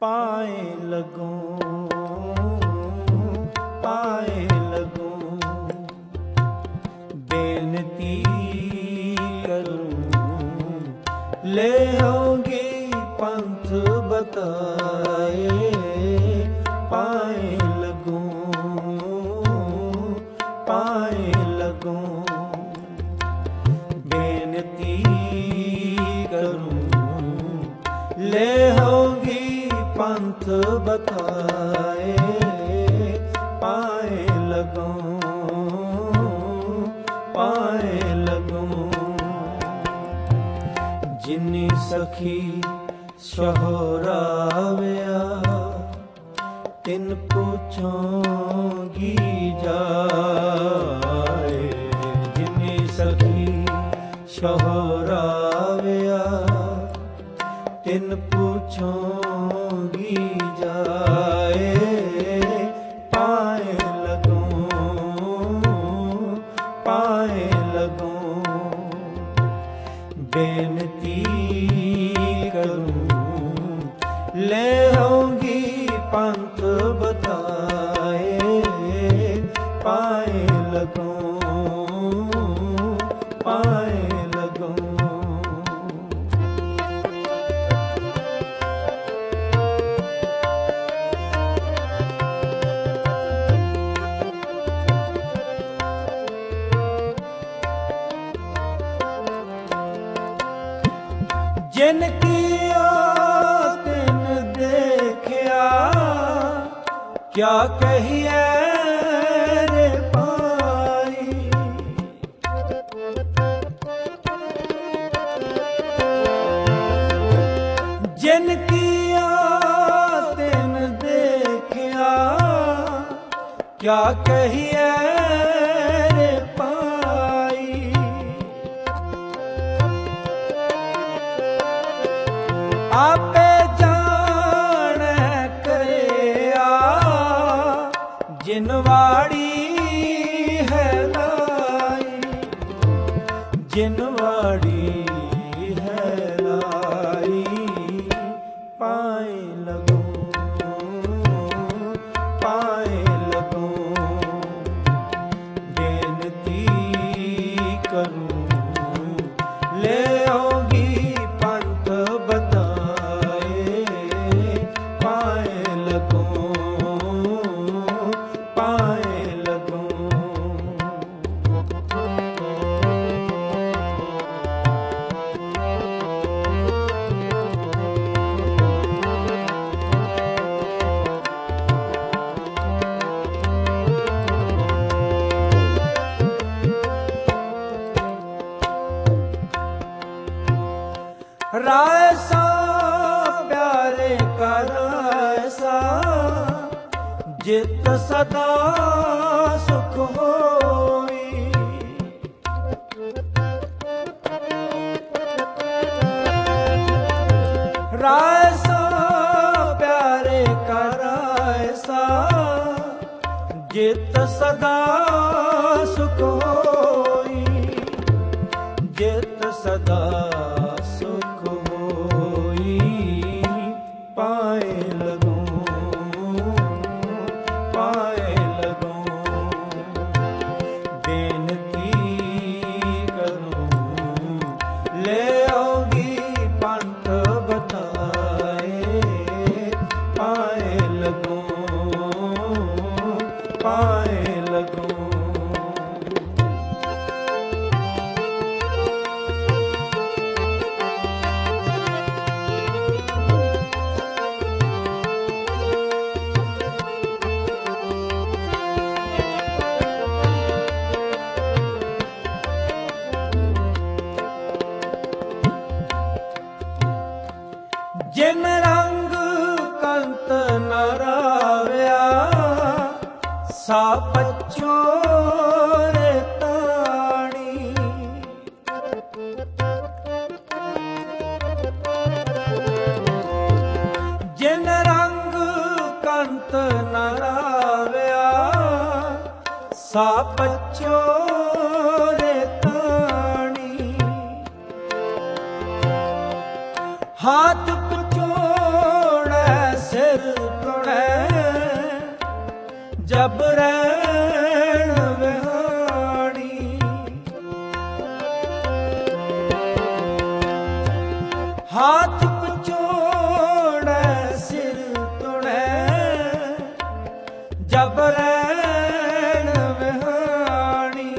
पाए लगूं, पाए लगूं। बेनती करूं ले आओगी पंथ बताए, पाए लगूं, पाए लगूं। बेनती करूं ले आओगी पंथ बताए, पाए लगूं, पाए लगूं। जिनी सखी सहोराव्या तिन पूछोगी जाए, जिनी सखी सहोराव्या तिन पूछोगी जाए, पाए लगूं, पाए लगूं। बेनती करूं ले आऊंगी पंथ बताए, पाए लगूं, पाए लगूं। जिन किया तिन देखिया, क्या कहिए रे भाई। जिन किया तिन देखिया, क्या कहिए रे भाई। आपे जान करया जिनवाड़ी है लाई, जिनवाड़ी है लाई। पाए लगूं, पाए लगूं। बेनती करूं ले आओगी पंथ बताए, पाए लगूं, पाए लगूं। राय सा प्यारे का राय सा, जित सदा सुख होई। राय सा प्यारे का राय सा, जित सदा सुख होई, जित सदा सुख होई। पाए लगूं, पाए लगूं। बेनती करूं ले आओगी पंथ बताए, पाए लगूं, पाए लगूं। जिन रंग कंत न राव्या, सा पछो रे ताणी। जिन रंग कंत न राव्या, सा पछो रे ताणी। हाथ पछोड़े से जब रैण विहाणी। हाथ पछोड़ै सिर तुड़ै जब रैण विहाणी।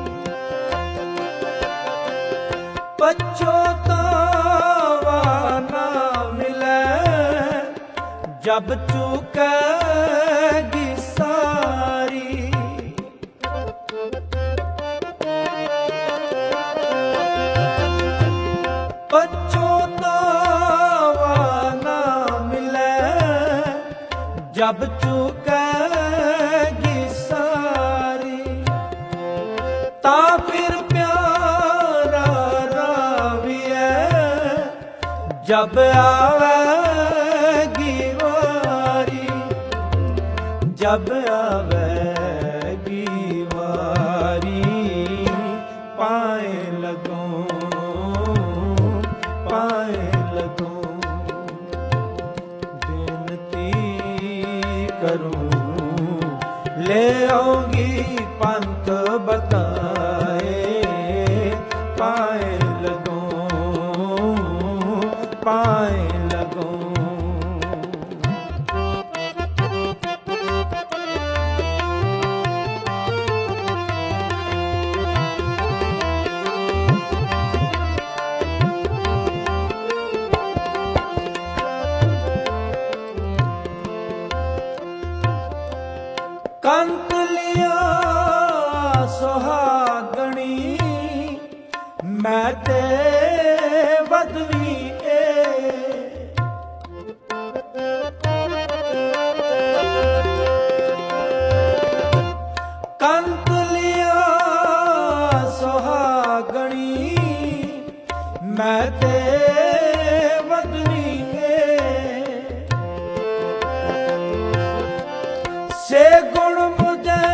पछोतावा ना मिलै जब चूकैगी सारी। पछोतावा ना मिलै जब चूकैगी सारी। ता फिर प्यारा राविए जब आवेगी वारी। जब आवेगी वारी पाए लगूं पाए लगूं। बेनती करूं ले आऊंगी पंथ बताए पाए लगूं पाए लगूं। कंत लिया सुहागणी मैं ते वधवी ए। कंत लिया सुहागणी मैं ते वधवी ए। से गुण मुझे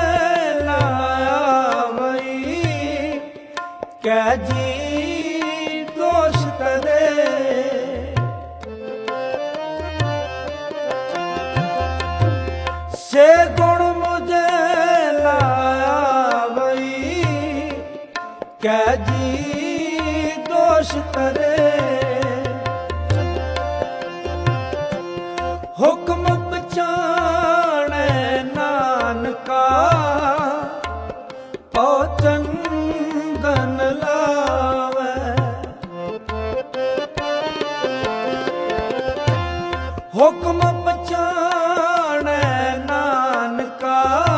लावई कै जी दोष करे। से गुण मुझे लावई कै जी दोष करे। हुक्म पछाणे नानका पौ चंदन लावे। हुक्म पछाणे नानका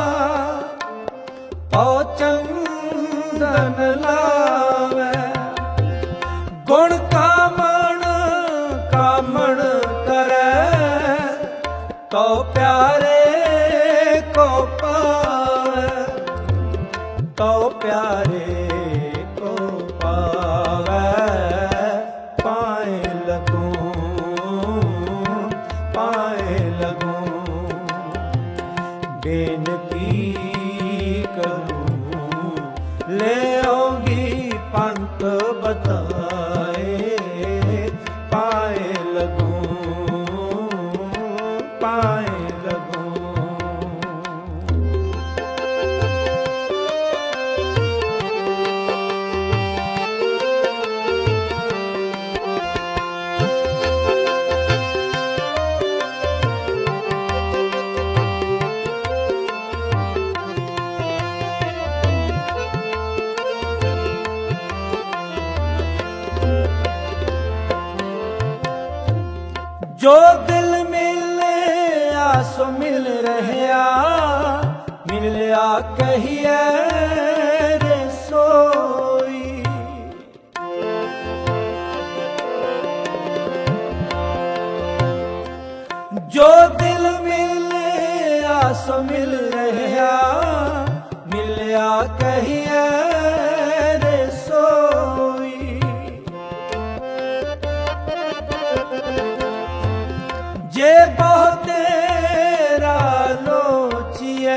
पौ चंदन लावे। गुण कामण कामण करे तो प्यारे को पावे। तो प्यारे को पावे पाए लगूं पाए लगूं। बेनती करूं ले आऊंगी पंथ बताए पाए लगूं पाए लगूं। जो दिल मिले सो मिल रहा मिलिया कहिए रे सोई। जो दिल मिले सो मिल रहा मिलिया कहिए रे सोई। जे बहुत तेरा लोचिए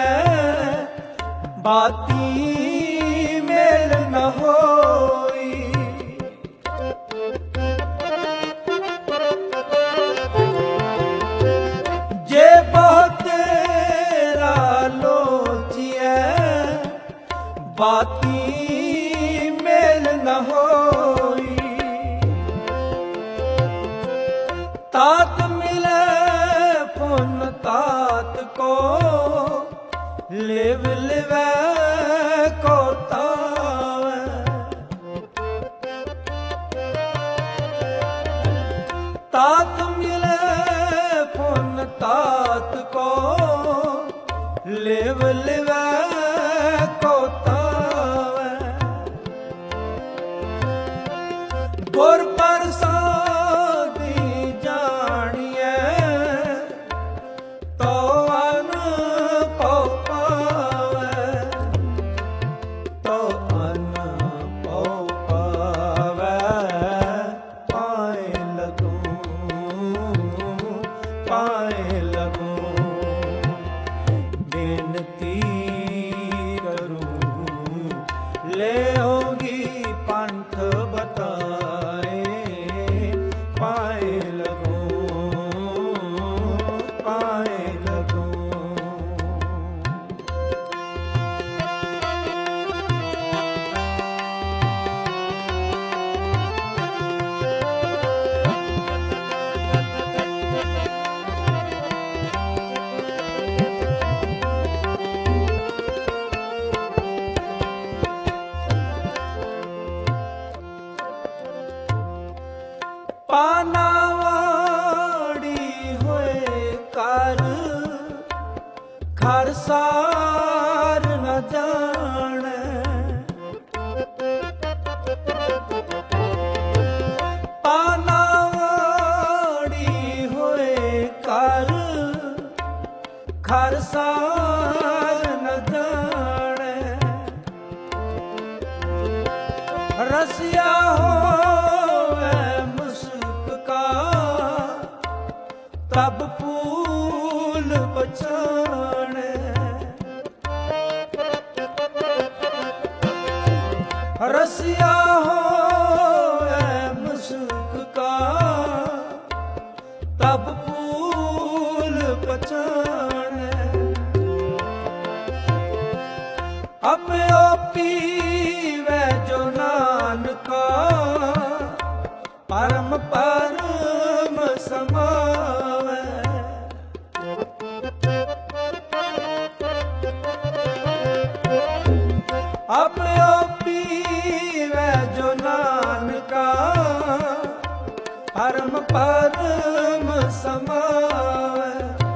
बाती मेल न होई। जे बहुत तेरा लो बाती मेल न होई। तात मिले पुन तात को, लिव लिवै को तावै। तात मिले पुन तात को, लिव लिवै को तावै। गुर प्रसादी जानिए, तो अन पौ पावै। तो अन पौ पावै, पाए लगूं पाए लगूं। बेनती करूं ले होगी पंथ बताए, पाए लगूं पाए लगूं। पानावाड़ी होए कर, खरसार न जाने। पानावाड़ी होए कर, खरसार न जाने। रसिया होवे मुस्क का, तब फूल बचाने। रसिया होवे मुस्क का, तब फूल बचाने। अपयो पीवे जो नानका, परम परम समावै। अपयो पीवे जो नानका, परम परम समावै।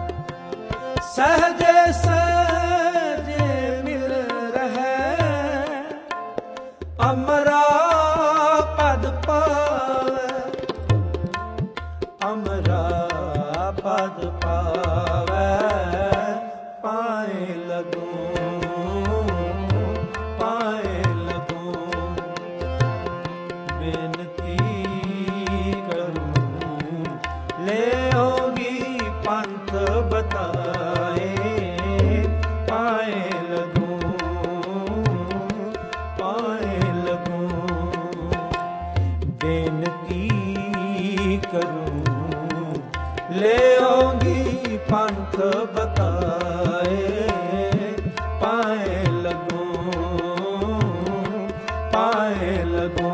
सहजे सहजे मिल रहे, अमरा पद पावै। अमरा पद पावै, पाए लगूं पाए लगूं। बेनती करूं ले होगी पंथ बताए, पाए लगूं पाए लगूं। बेनती करूं ले होगी पंथ बताए, पाए लगूं पाए लगूं।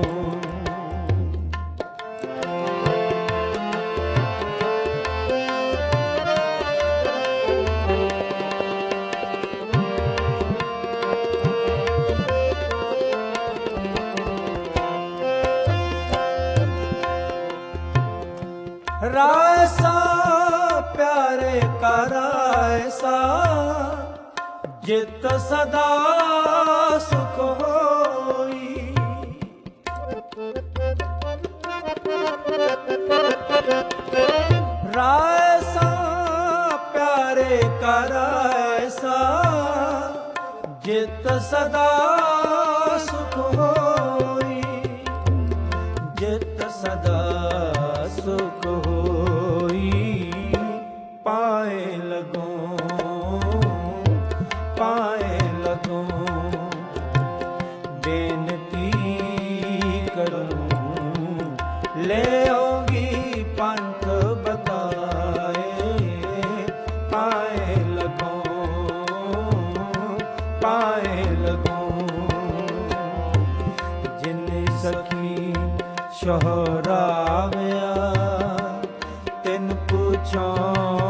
राय सा प्यारे का राय सा, जित सदा सुख होई। राय सा प्यारे का राय सा, जित सदा सुख होई। जित सदा सुख होई, पाए लगूं पाए लगूं। बेनती करूं ले होगी पंथ बताए, पाए लगूं पाए लगूं। ਛੋਹਰਾਵਿਆ ਤਿਨ ਪੁਛਾਂ